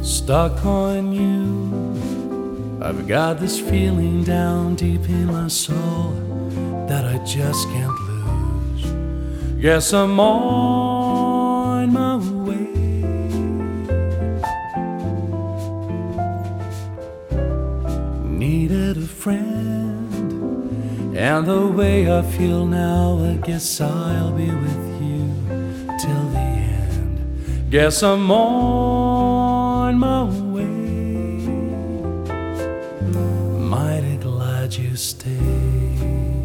stuck on you. I've got this feeling down deep in my soul that I just can't lose. Guess I'm on my way. Needed a friend, and the way I feel now, I guess I'll be with you till the end. Guess I'm on my way. Mighty glad you stayed.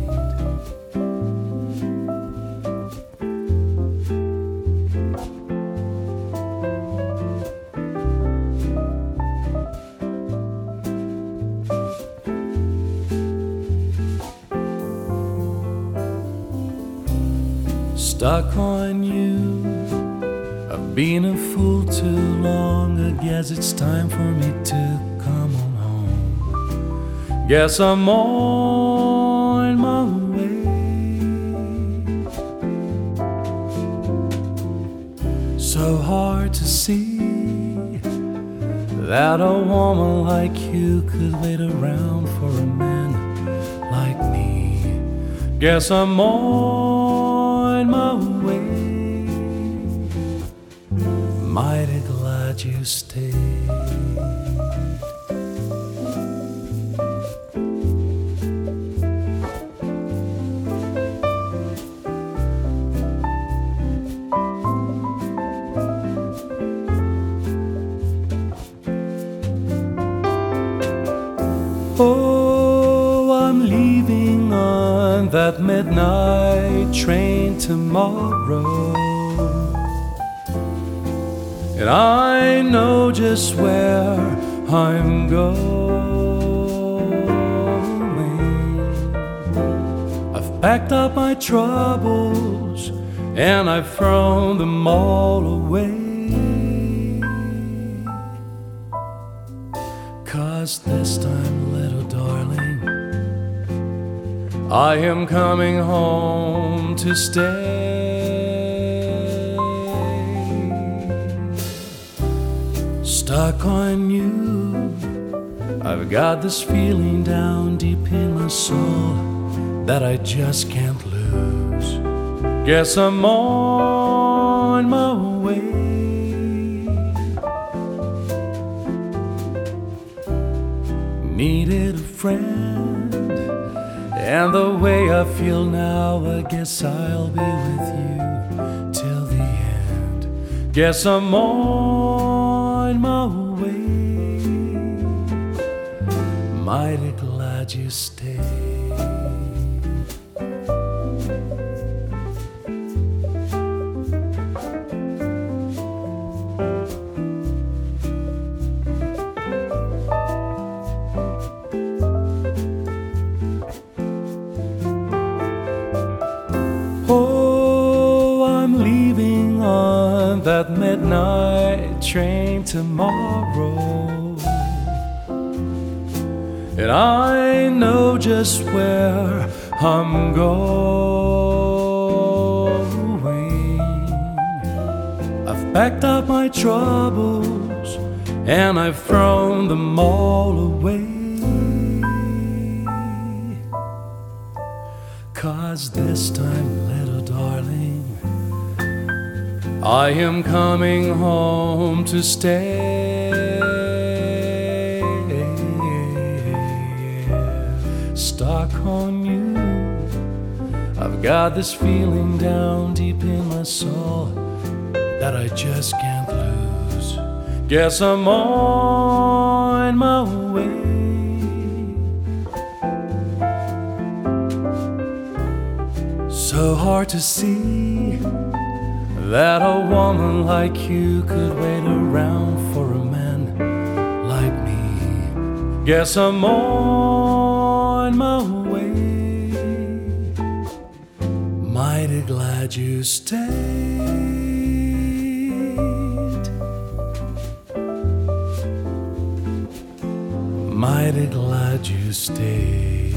Stuck on you. I've been a fool too long. I guess it's time for me to come on home. Guess I'm on my way. So hard to see that a woman like you could wait around for a man like me. Guess I'm on my way. Mighty glad you stayed. Oh, I'm leaving on that midnight train tomorrow, and I know just where I'm going. I've packed up my troubles and I've thrown them all away, 'cause this time, little darling, I am coming home to stay. Stuck on you. I've got this feeling down deep in my soul that I just can't lose. Guess I'm on my way. Needed a friend, and the way I feel now, I guess I'll be with you till the end. Guess I'm on my way. Mighty glad you stayed. Oh, I'm leaving on that midnight train tomorrow, and I know just where I'm going. I've packed up my troubles and I've thrown them all away, 'cause this time, little darling, I am coming home to stay. Stuck on you. I've got this feeling down deep in my soul that I just can't lose. Guess I'm on my way. So hard to see that a woman like you could wait around for a man like me. Guess I'm on my way. Mighty glad you stayed. Mighty glad you stayed.